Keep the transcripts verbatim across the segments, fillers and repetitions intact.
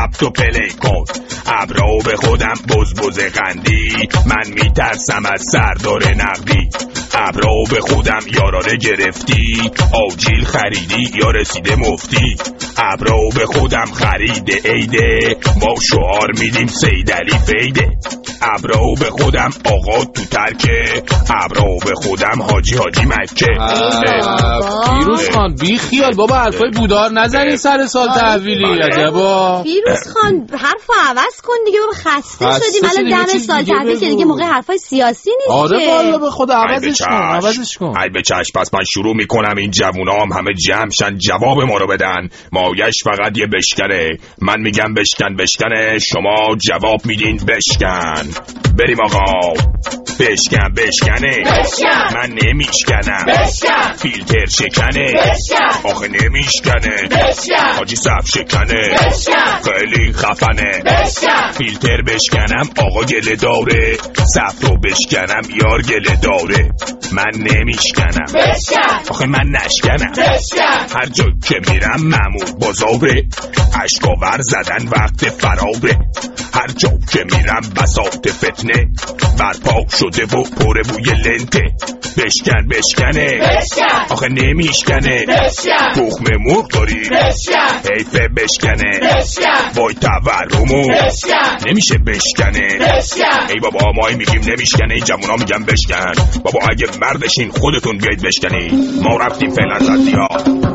ضبط و پلی کن. ابرو به خودم بز بز قندی، من میترسم از سردار نقدی. ابرو به خودم یارانه گرفتی، آجیل خریدی یا رسیده مفتی. ابرو به خودم خرید عیده، ما شعار میدیم سیدعلی فیده. ابرو به خودم آقا تو ترکه، ابرو به خودم حاجی حاجی مکه. فیروز خان بی خیال بابا، حرفای بودار نزنی سر سال تحویلی. عجبا فیروز خان حرفو عوض کن دیگه بابا، خسته شدیم الان دم سال تحویل که دیگه موقع حرفای سیاسی نیست. آره والا به خدا عوضش کن عوضش کن. ای به چشم. پس من شروع میکنم، این جوونام همه جمع شن جواب ما رو بدن. مایش فقط یه بشکنه، من میگم بشکن بشکنه، شما جواب میدین بشکن. بریم آقا. بشکن بشکنه بشکن. من نمیشکنم بشکن. فیلتر شکنه بشکن. آخه نمیشکنه بشکن. حاجی صف شکنه بشکن. خیلی خفنه بشکن. فیلتر بشکنم آقا گله داره، صف رو بشکنم یار گله داره. من نمیشکنم بشکن. آخه من نشکنم بشکن. هر جا که میرم مامور بازاره، اشکاور زدن وقت فراره. هر جا که میرم بساط فتنه، برپا شده و پر بوی لنته. بشکن بشکنه بشکن. آخه نمیشکنه بشکن. تخم مرغ داری بشکن. حیفه بشکنه بشکن. وای تورمو بشکن. نمیشه بشکنه بشکن. ای بابا ما میگیم نمیشکنه، این جمونا میگم بشکن. بابا اگه مردشین خودتون بیاید بشکنی، ما رفتیم فعلا زدیا.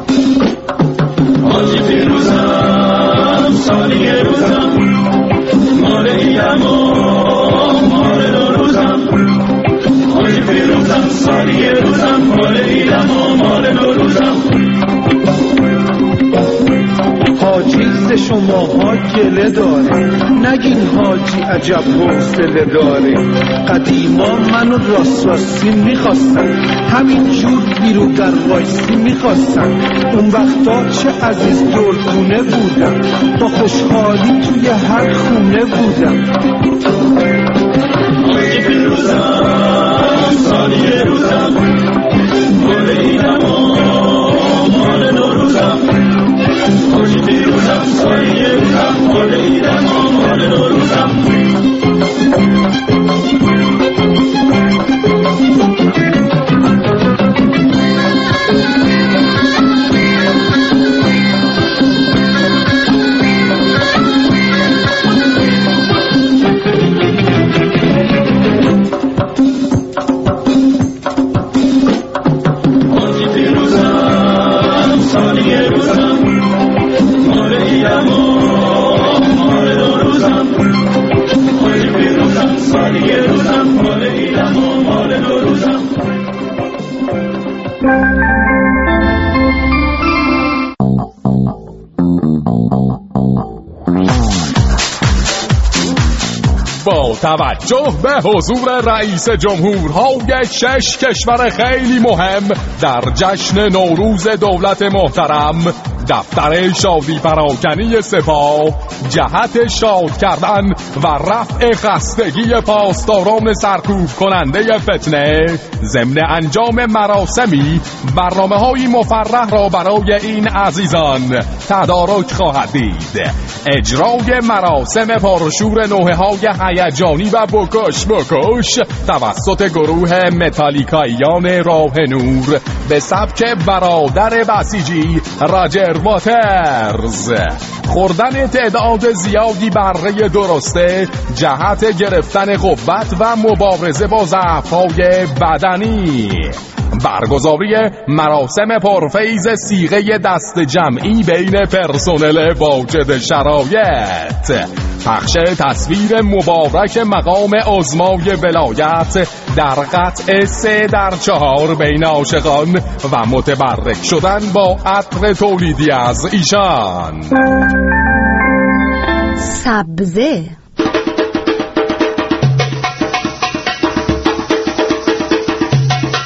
حاجی فیروزم سالی روزم، مال ایدم و مال نوروزم. حاجی فیروزم سالی روزم، مال ایدم و مال نوروزم. حاجی ز شماها گله داره، نگین حاجی عجب حوصله داره. قدیما منو راست راستی میخواستن، همین جور بیرو در وایسی میخواستن. اون وقتا چه عزیز دردونه بودم، با خوشحالی توی هر خونه بودم. حاجی فیروزم سالی روزم، مال ایدم و مال نوروزم. حاجی فیروزم سالی روزم، مال ایدم و مال نوروزم. با توجه به حضور رئیس جمهورهای شش کشور خیلی مهم در جشن نوروز دولت محترم، دفتر شادی پراکنی سپاه جهت شاد کردن و رفع خستگی پاسداران سرکوب کننده فتنه ضمن انجام مراسمی برنامه‌های مفرح را برای این عزیزان تدارک خواهد دید. اجرای مراسم پرشور نوحه‌های هیجانی و بکش بکش توسط گروه متالیکاییان راه نور به سبک برادر بسیجی راجر واترز. خوردن تعداد زیادی بره درسته جهت گرفتن قوت و مبارزه با ضعف‌های بدنی. برگزاری مراسم پرفیض صیغه دست جمعی بین پرسنل واجد شرایط. پخش تصویر مبارک مقام عظمای ولایت در قطع سه در چهار بین عاشقان و متبرک شدن با عطر تولیدی از ایشان. سبزه.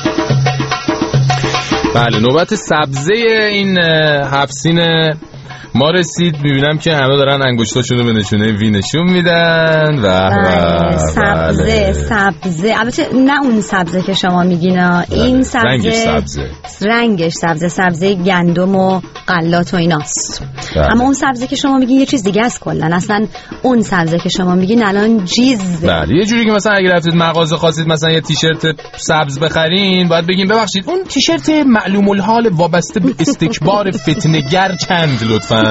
بله، نوبت سبزه این هفسین ما رسید میبینم که همه دارن انگشتاشونو به نشونه وی نشون میدن و سبزه سبزه البته نه اون سبزه که شما میگین، این سبزه رنگش سبزه رنگش سبزه سبزه گندم و غلات و ایناست. بله. اما اون سبزه که شما میگین یه چیز دیگه است کلا. اصلا اون سبزه که شما میگین الان جیزه. بله یه جوری که مثلا اگه رفتید مغازه خواستید مثلا یه تیشرت سبز بخرین باید بگین ببخشید اون تیشرت معلوم الحال وابسته به استکبار فتنه‌گر چند لطفاً.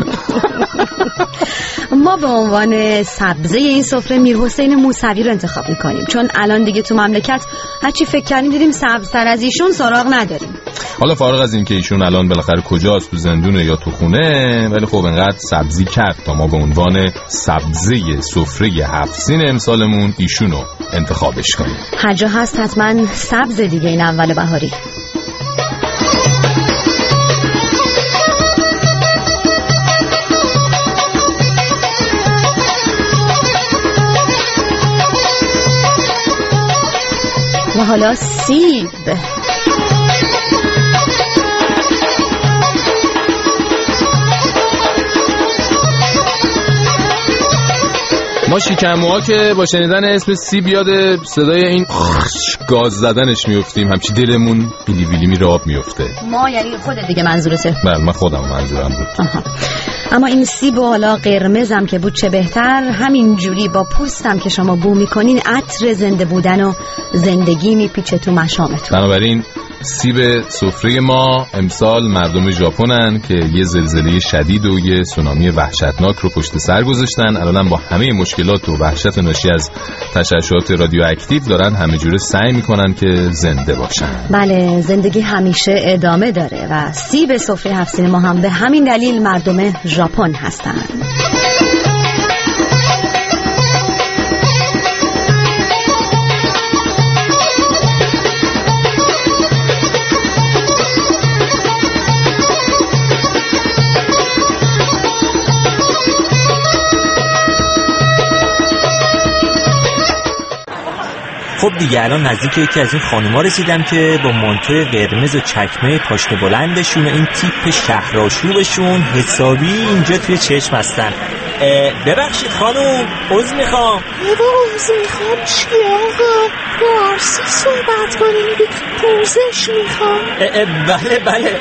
ما به عنوان سبزه این سفره میرحسین موسوی رو انتخاب میکنیم، چون الان دیگه تو مملکت هرچی فکر کردیم دیدیم سبزتر از ایشون سراغ نداریم. حالا فارغ از این که ایشون الان بالاخره کجاست، تو زندونه یا تو خونه، ولی خب انقدر سبزی کرد تا ما به عنوان سبزه سفره هفت سین امسالمون ایشونو انتخابش کنیم. هر جا هست حتما سبز دیگه این اول بهاری. و حالا سیب. ما شکموها که با شنیدن اسم سیب یاد صدای این گاز زدنش میفتیم، همچی دلمون بیلی بیلی می راب میفته. ما یعنی خودت دیگه منظورته؟ بله من خودم منظورم بود. آها. اما این سیب و حالا قرمزم که بود چه بهتر، همین جوری با پوستم که شما بو میکنین عطر زنده بودن و زندگی میپیچه تو مشامتون. بنابراین سیب سفره ما امسال مردم ژاپنن که یه زلزله شدید و یه سونامی وحشتناک رو پشت سر گذاشتن. الان با همه مشکلات و وحشت ناشی از تشعشعات رادیواکتیو دارن همه جوره سعی میکنن که زنده باشن. بله زندگی همیشه ادامه داره و سیب سفره هفت سین ما هم به همین دلیل مردم ژاپن هستن. خب دیگه الان نزدیک یکی از این خانوما رسیدم که با مانتوی قرمز و چکمه پاشنه بلندشون و این تیپ شهرآشوبشون حسابی اینجا توی چشم هستن. ببخشید خانوم، عذر میخوام. عذر میخوام چیه آقا؟ فارسی صحبت کنیم. پوزش میخوام. بله بله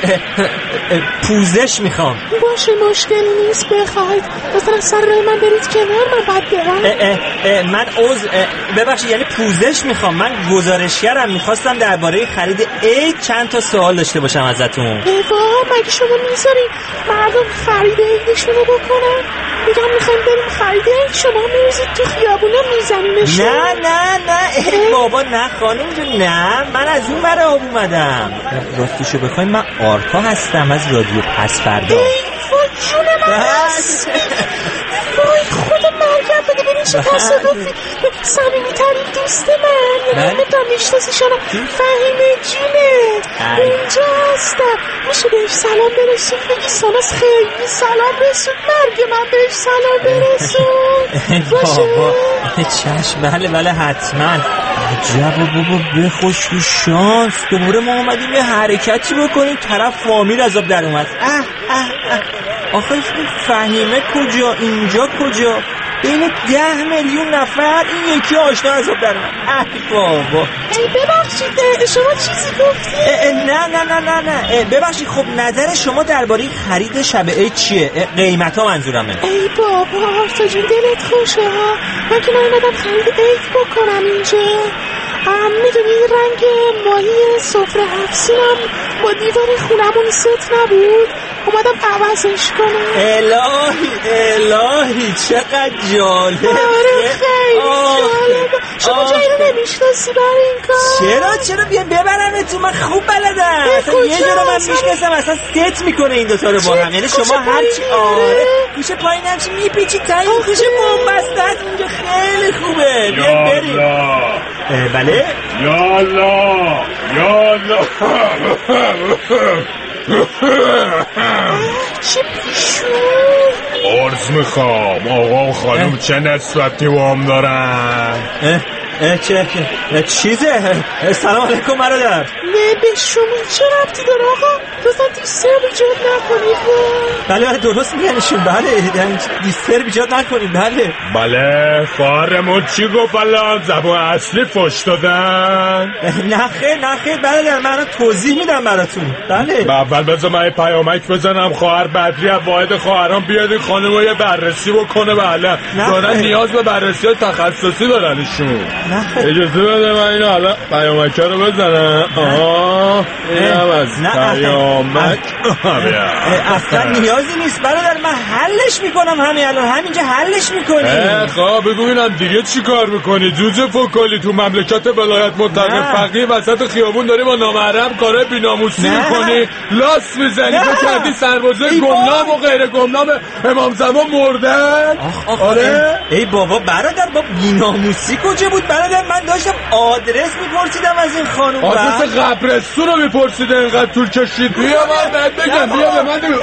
پوزش میخوام. باشه مشکلی نیست، بخواید مثلا سر من برید کنار من بعد برم. من عذر ببخشید یعنی پوزش میخوام. من گزارشگرم، میخواستم درباره خرید عید چند تا سوال داشته باشم ازتون. ایوا مگه شما میذارین مردم خرید عیدشونو بکنن؟ میگم میخوایم بریم خرید عید، شما میریزید تو خیابونا میزنینش. نه نه نه ای بابا نه خانم جون، نه من از اون ور آب اومدم. راستشو بخوایم من آرتا هستم از رادیو پس فردا. ای وای جون من هست. وای خدا مرگم بده ببین چه تصادفی. صمیمی ترین دوست من نمیدونم میشناسیشونم، فهیمه جونه اینجا هستم. میشه بهش سلام برسون؟ بگی ساناس خیلی سلام رسون، مرگ من بهش سلام برسون. باشه چشم بله بله حتما. عجب بابا بخوش تو شانس، دوباره ما اومدیم یه حرکتی بکنیم طرف فامیل عذاب در اومد. اه اه اه آخه فهیمه کجا اینجا کجا؟ بین ده میلیون نفر این یکی آشنا عذاب در اومد. اه بابا ای ببخشید شما چیزی گفتی؟ نه نه نه نه نه ببخشید. خب نظر شما درباره خرید شب عید چیه؟ قیمت ها منظورمه. ای بابا آرتا جون دلت خوشه ها، من که نایمدم خرید عید بکنم اینجا. میدونی رنگ ماهی سفره هفت سینم با دیوار خونمون ست نبود، اومدم عوضش کنم. الهی الهی چقدر جالب. آره خیلی جالب. شما جایی رو نمیشناسی برای این کار؟ چرا چرا بیا ببرم تو، من خوب بلدم. اصلا یه جا رو من میشناسم اصلا ست میکنه این دوتا رو با هم. یعنی شما هرچی آره گوشه پایین همچی میپیچی تا این گوشه بومبسته هست اونجا خیلی خوبه. بیا بریم. بله یا الله یا الله. چه پیشون عرض میخوام آقا و خانم چه نسبتی با هم دارن؟ چه چیزه؟ سلام علیکم برادر. نه به شما چه ربطی داره آقا؟ لطفا دیستر ایجاد نکنید. بله بله درست میگنشون. بله یعنی دیستر ایجاد نکنید. بله بله خواهرمون چی گفت الان؟ زبان اصلی فش دادن؟ نه خیر نه خیر برادر من توضیح میدم براتون. بله اول بذار من پیامک بزنم خواهر بدری از واحد خواهران بیاد این خانمو یه بررسی بکنه. بله دارن نیاز به بررسی تخصصی دارن ایشون. اجازه بده من اینو حالا پیامک رو بزنم. آها اینم از پیامک. اصلا نیازی نیست برادر من حلش میکنم همین الان همینجا حلش میکنی. خب بگو اینم دیگه چی کار میکنی؟ جوجه فوکالی تو مملکت ولایت متحده فقیه وسط خیابون داری با نامحرم کارهای بی‌ناموسی میکنی، لاس میزنی. تو کردی سربازای گمنام و غیر گمنام امام زمان مردن. آره ای بابا برادر با بی‌ناموسی کجا بود برادر؟ من داشتم آدرس میپرسیدم از این خانوم. آدرس قبرستون رو میپرسیده اینقدر طول کشید. بیا من بهت بگم بیا به من بگم.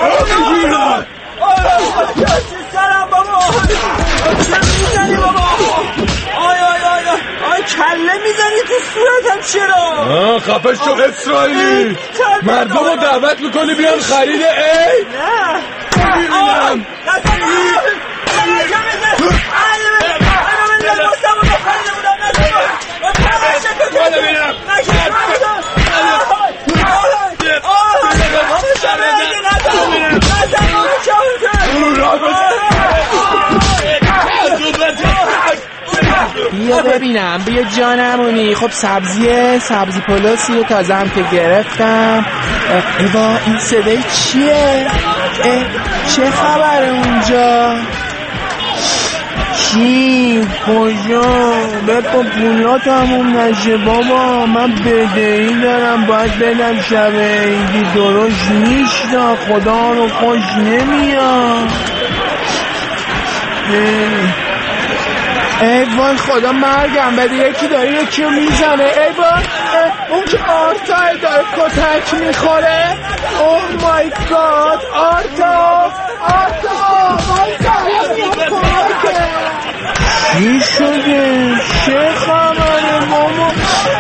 سلام بابا چه میزنی بابا؟ آی آی آی آی کله میزنی تو صورتم چرا؟ آه خفش شو اسرائیلی. مردم رو دعوت میکنی بیان خرید ای؟ نه ببینم بیا ببینم بیا جانمونی. خب سبزیه سبزی پلوسیه تازه هم که گرفتم. ایوا این صدای چیه؟ چه خبره اونجا؟ چی؟ کجا؟ بکن پولا تموم نشه بابا. من بدهی دارم باید بدم شب عیدی. درست نیست خدا رو خوش نمیاد. ای وای خدا مرگم بده یکی داره یکی رو میزنه. ای وای اون که آرتا داره کتک میخوره. اوه مای گاد آرتا آرتا چی شده؟ چه خبره ماما؟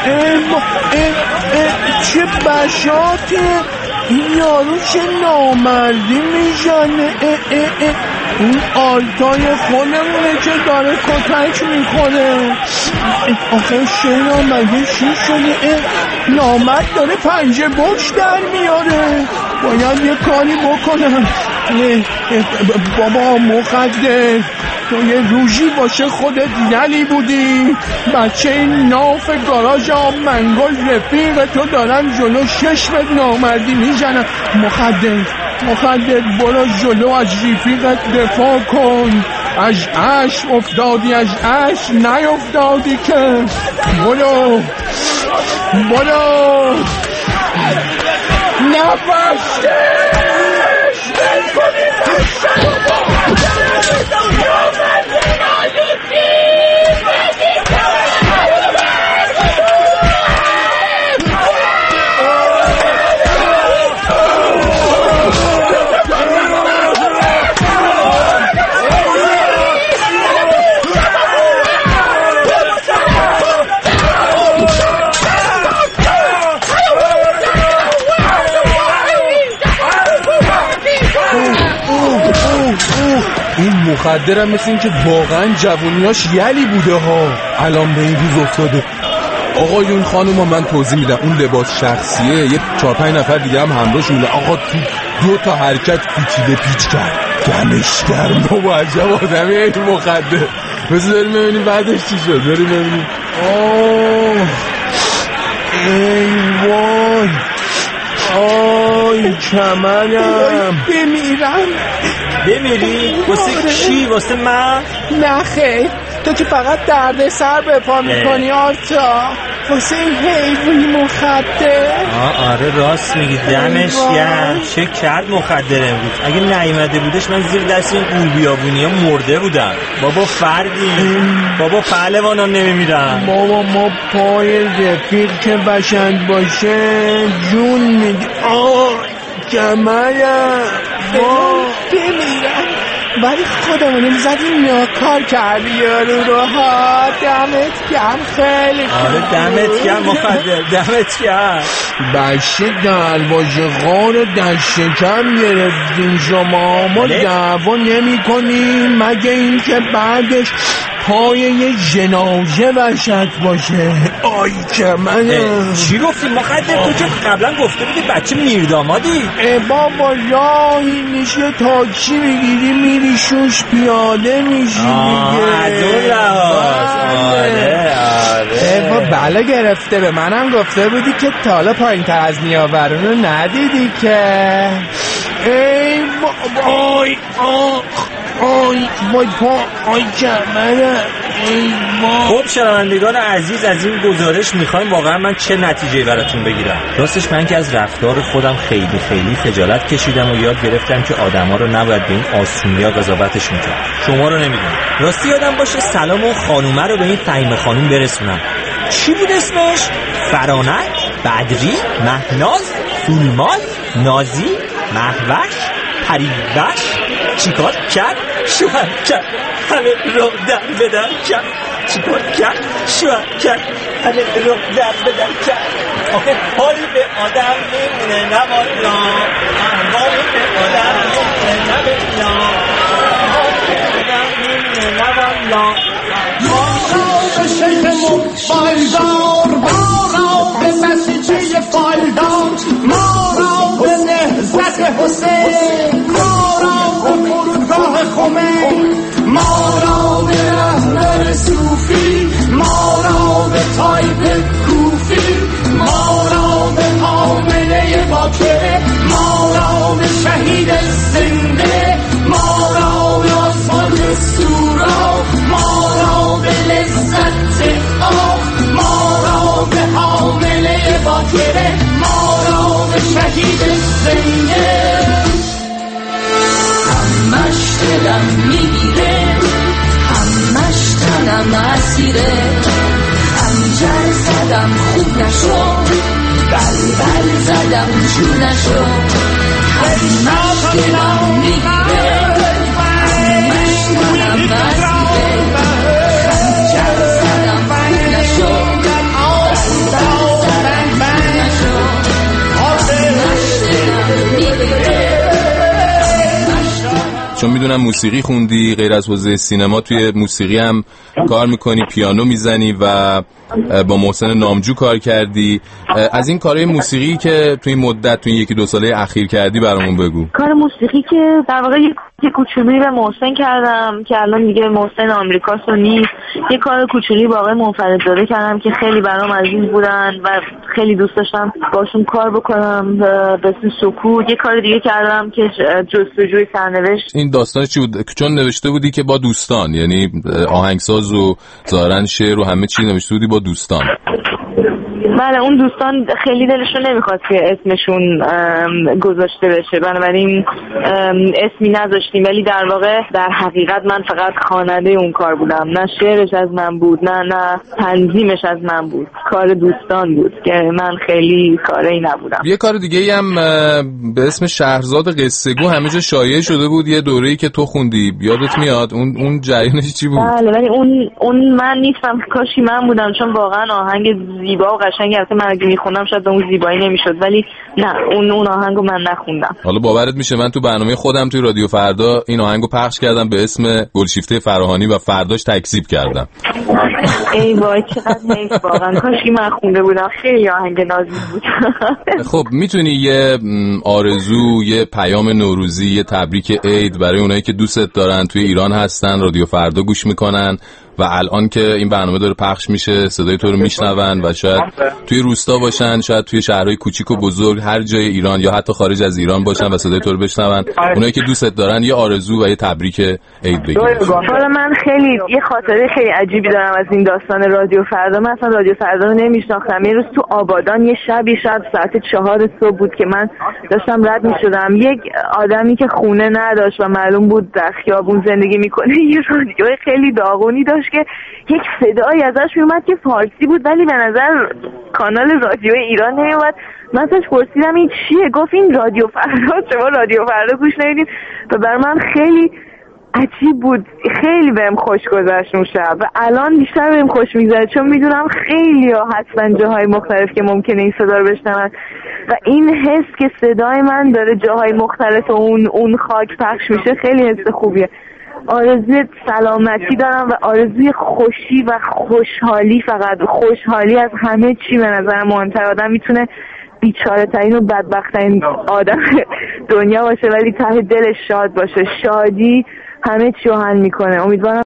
چه بشاته این یارو چه نامردی میزنه. اون آلتای خودمونه که داره کتک میکنه. آخه شینا مگه چی شده؟ نامرد داره پنجه بوش در میاره. باید یه کاری بکنم. بابا مخدر تو یه روژی باشه خودت یلی بودی. بچه این ناف گاراژ آب منگل رفیق تو دارن جلو ششمت نامردی میزنن. مخدر مخدر برو جلو از رفیقت دفاع کن. از عش افتادی از عش نیفتادی که. برو برو نفسش بل کنید این مخدرم مثل این که واقعا جوونیاش یلی بوده ها الان به این روز افتاده. آقایون خانوما من توضیح میدم. اون لباس شخصیه یه چهار پنج نفر دیگه هم همراهش میده. آقا تو دو تا حرکت پیچیده پیچ کرد دمش گرم. بابا عجب آدمی این مخدر. مثل داریم ببینیم بعدش چی شد. داریم ببینیم. آه ای وای آی کمرم بمیرم. بمیری؟ واسه کی؟ واسه من؟ نه خیر تو که فقط درد سر به پا میکنی آرتا. واسه این حیوانی مخدر. آه آره راست میگی دمش گرم. چه کرد مخدر امروز؟ اگه نیومده بودش من زیر دست این قول بیابونی ها مرده بودم. بابا فردی بابا پهلوانا نمیمیرم. بابا ما پای رفیق که بشند باشه جون میدی. آه کمرم بمیرم ولی خودمونیم زدیم یا کار کردی یارو رو ها. دمت گرم خیلی. آره دمت گرم مقدر، دمت گرم. بشه دلواژه غار دست کم گرفتیم شما. ما دعوا نمی کنیم مگه این که بعدش پای یه جنازه وشک باشه. آی که من چی گفتی مقدر؟ تو که قبلا گفته بودی بچه میردامادی. ای بابا راهی میشه تاکسی میگیری میری شوش پیاده میشی دیگه. از اون لحاظ. آره آره بله گرفته. به منم گفته بودی که تالا پایین تر از نیاورون رو ندیدی که. ای بابا آی آخ آی وای پا آی کمره. خب شنوندگان عزیز، از این گزارش میخوایم واقعا من چه نتیجه‌ای براتون بگیرم. راستش من که از رفتار خودم خیلی خیلی خجالت کشیدم و یاد گرفتم که آدما رو نباید به این آسونیا قضاوتشون کرد. شما رو نمیدونم. راستی یادم باشه سلام اون خانومه رو به این فهیمه خانوم برسونم. چی بود اسمش؟ فرانک، بدری، مهناز، سولماز، نازی، مهوش، پریوش. چیکار کرد؟ شوهر کرد همه رو در بدر کرد. چیکار کرد؟ شوهر کرد همه رو در بدر کرد. آخه حالی به آدم میمونه نوالا، حالی به آدم میمونه نوالا، حالی به آدم میمونه نوالا. ما را به شیخ مفایدار، ما را به مسیجه فایدار، ما را به نهزت حسین، ما را به فرودگاه خمین، ما را به رهبر صوفی، ما را به تایب کوفی، ما را به حامله باکره، ما را به شهید زنده، ما را به آسمان سورا، ما را به لذت آخ، ما را به حامله باکره، ما را به شهید زنده. همش دلم میگیره، همش تنم اسیره، خنجر زدم خوب نشد، بلبل زدم چون نشد. همش دلم میگیره، همش تنم اسیره، خنجر زدم خوب نشد، بلبل زدم چون نشد. همش دلم میگیره. چون میدونم موسیقی خوندی، غیر از حوزه سینما توی موسیقی هم کار میکنی، پیانو میزنی و با محسن نامجو کار کردی. از این کارهای موسیقی که توی این مدت توی یکی دو ساله اخیر کردی برامون بگو. کار موسیقی که در واقع یک کوچولی به محسن کردم که الان دیگه محسن آمریکاست و نیست. یه کار کوچولی با آقای منفردزاده کردم که خیلی برام عزیز بودن و خیلی دوست داشتم باشون کار بکنم، به اسم سکوت. یه کار دیگه کردم که جستجوی سرنوشت. این داستان چی بود؟ چون نوشته بودی که با دوستان، یعنی آهنگساز و ظاهرا شعر و همه چی نوشته بودی با دوستان. بله اون دوستان خیلی دلشون نمیخواست که اسمشون گذاشته بشه، بنابراین اسمی نذاشتیم، ولی در واقع در حقیقت من فقط خواننده اون کار بودم. نه شعرش از من بود، نه نه تنظیمش از من بود، کار دوستان بود که من خیلی کاری نبودم. یه کار دیگه ای هم به اسم شهرزاد قصه گو همه جا شایع شده بود، یه دوره‌ای که تو خوندی، یادت میاد اون اون جریانش چی بود؟ بله ولی اون اون من نیستم، کاشی من بودم، چون واقعا آهنگ زیبا و قشنگی البته من اگه میخونم شاید به اون زیبایی نمیشد، ولی نه اون اون آهنگو من نخوندم. حالا باورت میشه من تو برنامه خودم توی رادیو فردا این آهنگو پخش کردم به اسم گلشیفته فراهانی و فرداش تکذیب کردم. ای وای چقدر حیف واقعا، کاشی من خونده بودم، خیلی آهنگ نازی بود. خب میتونی یه آرزو، یه پیام نوروزی، یه تبریک عید برای اونایی که دوستت دارن توی ایران هستن، رادیو فردا گوش میکنن و الان که این برنامه داره پخش میشه صدای تو رو میشنون و شاید توی روستا باشن، شاید توی شهرهای کوچیک و بزرگ، هر جای ایران یا حتی خارج از ایران باشن و صدای تو رو بشنون، اونایی که دوستت دارن یه آرزو و یه تبریک عید بگیرن. حالا من خیلی یه خاطره خیلی عجیبی دارم از این داستان رادیو فردا. من اصلا رادیو فردا رو نمیشناختم. یه روز تو آبادان یه شبی شب ساعت چهار صبح بود که من داشتم رد میشدم، یک آدمی که خونه نداشت و معلوم بود در خیابون زندگی میکنه یه رادیو خیلی داغونی داشت که یک صدایی ازش میومد که فارسی بود ولی به نظر کانال رادیو ایران نمیومد. من ازش پرسیدم این چیه؟ گفت این رادیو فردا، شما رادیو فردا گوش نمیدین؟ و بر من خیلی عجیب بود، خیلی بهم خوش گذشت اون شب و الان بیشتر بهم خوش میگذره چون میدونم خیلی ها هستن جاهای مختلف که ممکنه این صدا رو بشنون و این حس که صدای من داره جاهای مختلف و اون اون خاک پخش میشه خیلی حس خوبیه. آرزوی سلامتی دارم و آرزوی خوشی و خوشحالی، فقط خوشحالی از همه چی. به نظر مهمتر آدم میتونه بیچاره ترین و بدبخت ترین آدم دنیا باشه ولی ته دلش شاد باشه. شادی همه چی رو حل میکنه. امیدوارم